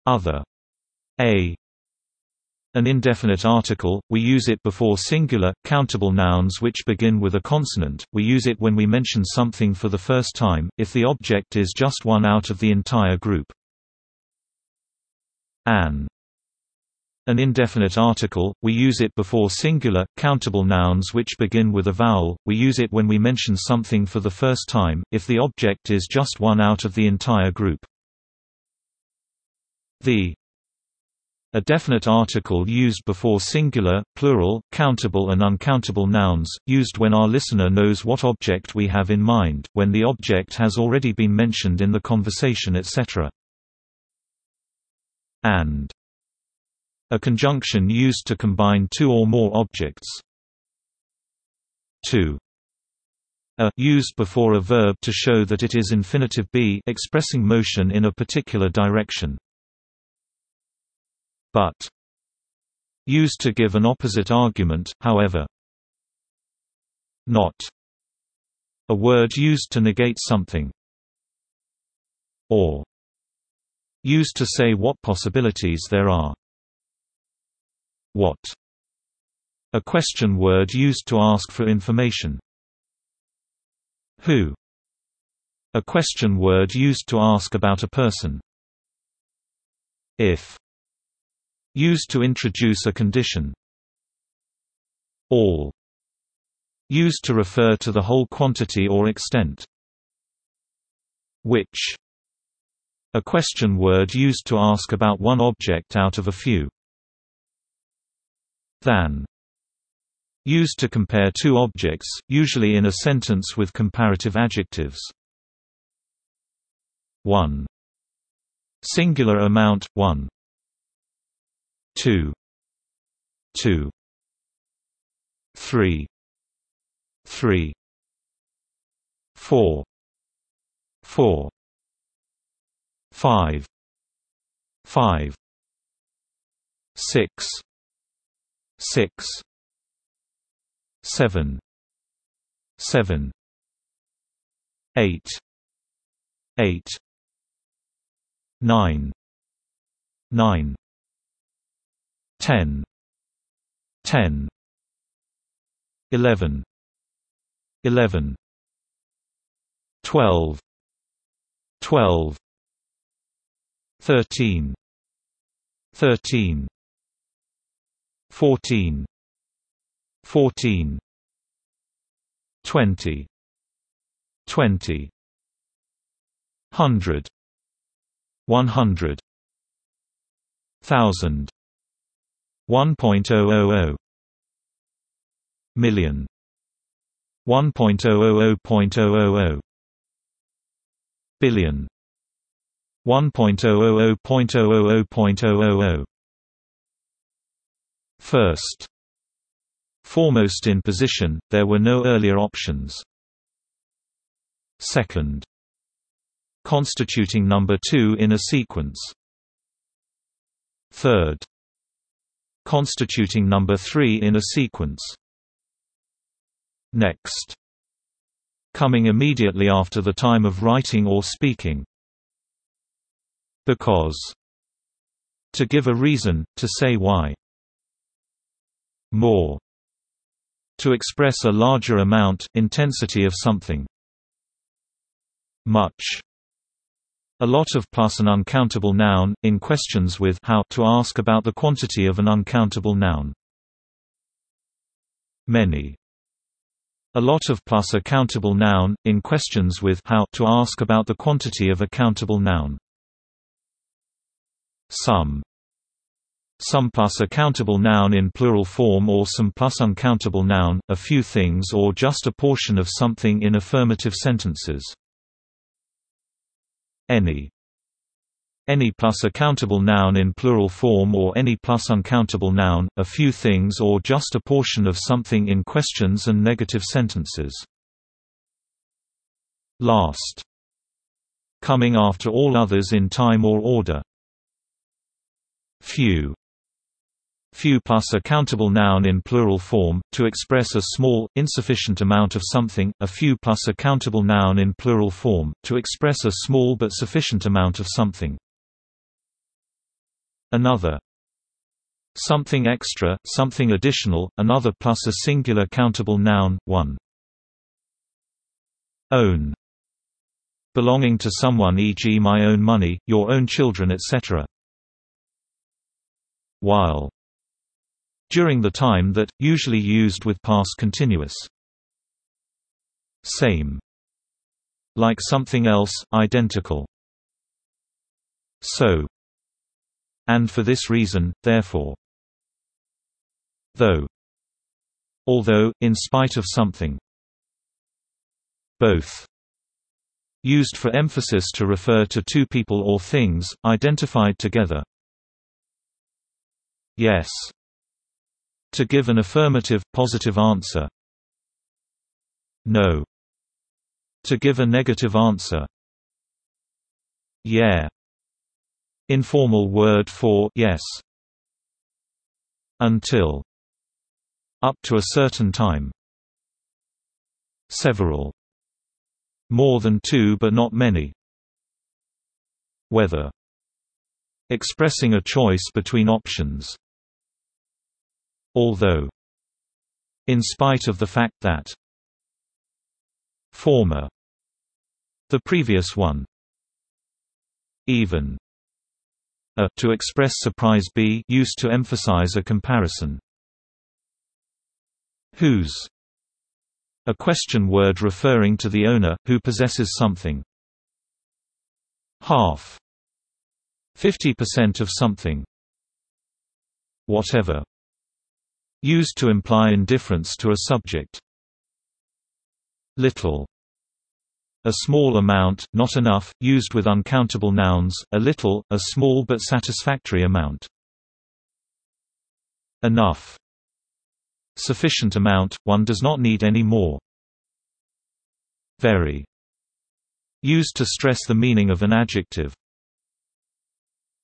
Other. A. An indefinite article, we use it before singular, countable nouns which begin with a consonant. We use it when we mention something for the first time, if the object is just one out of the entire group. An indefinite article, we use it before singular, countable nouns which begin with a vowel. We use it when we mention something for the first time, if the object is just one out of the entire group. The. A definite article used before singular, plural, countable and uncountable nouns, used when our listener knows what object we have in mind, when the object has already been mentioned in the conversation, etc. And. A conjunction used to combine two or more objects. To. A used before a verb to show that it is infinitive be, expressing motion in a particular direction. But. Used to give an opposite argument, however. Not. A word used to negate something. Or. Used to say what possibilities there are. What. A question word used to ask for information. Who. A question word used to ask about a person. If. Used to introduce a condition. All. Used to refer to the whole quantity or extent. Which. A question word used to ask about one object out of a few. Than. Used to compare two objects, usually in a sentence with comparative adjectives. One. Singular amount, one. Two. Two. Three. Three. Four. Four. Five. Five. Six. Six. Seven. Seven. Eight. Eight. Nine. Nine. 10. 10. 11. 11. 12. 12. 13. 13. 14. 14. 20. 20. 100. 100. 1000. 1.000. Million. 1.000.000. Billion. 1.000.000.000. First. Foremost in position, there were no earlier options. Second. Constituting number 2 in a sequence. Third. Constituting number 3 in a sequence. Next. Coming immediately after the time of writing or speaking. Because. To give a reason, to say why. More. To express a larger amount, intensity of something. Much. A lot of plus an uncountable noun, in questions with how to ask about the quantity of an uncountable noun. Many. A lot of plus a countable noun, in questions with how to ask about the quantity of a countable noun. Some. Some plus a countable noun in plural form or some plus uncountable noun, a few things or just a portion of something in affirmative sentences. Any. Any plus a countable noun in plural form or any plus uncountable noun, a few things or just a portion of something in questions and negative sentences. Last. Coming after all others in time or order. Few. Few plus a countable noun in plural form, to express a small, insufficient amount of something, a few plus a countable noun in plural form, to express a small but sufficient amount of something. another. Something extra, something additional, another plus a singular countable noun, one. Own. Belonging to someone, e.g. my own money, your own children, etc. While. During the time that, usually used with past continuous. Same. Like something else, identical. So. And for this reason, therefore. Though. Although, in spite of something. Both. Used for emphasis to refer to two people or things, identified together. Yes. To give an affirmative, positive answer. No. To give a negative answer. Yeah. Informal word for yes. Until. Up to a certain time. Several. More than two but not many. Whether. Expressing a choice between options. Although. In spite of the fact that. Former. The previous one. Even. A to express surprise, b used to emphasize a comparison. Whose. A question word referring to the owner, who possesses something. Half. 50% of something. Whatever. Used to imply indifference to a subject. Little. A small amount, not enough, used with uncountable nouns, a little, a small but satisfactory amount. Enough. Sufficient amount, one does not need any more. Very. Used to stress the meaning of an adjective.